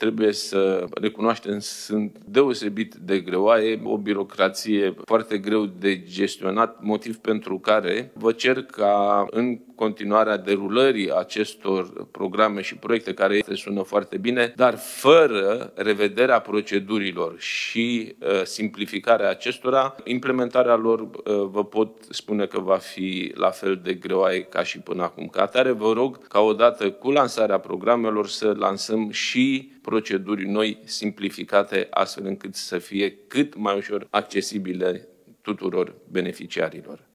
trebuie să recunoaștem, sunt deosebit de greoaie, o birocrație foarte greu de gestionat, motiv pentru care vă cer ca în continuarea derulării acestor programe și proiecte, care sună foarte bine, dar fără revederea procedurilor și simplificarea acestora, implementarea lor vă pot spune că va fi la fel de greoaie ca și până acum. Ca atare, vă rog ca odată cu lansarea programelor să lansăm și proceduri noi simplificate, astfel încât să fie cât mai ușor accesibile tuturor beneficiarilor.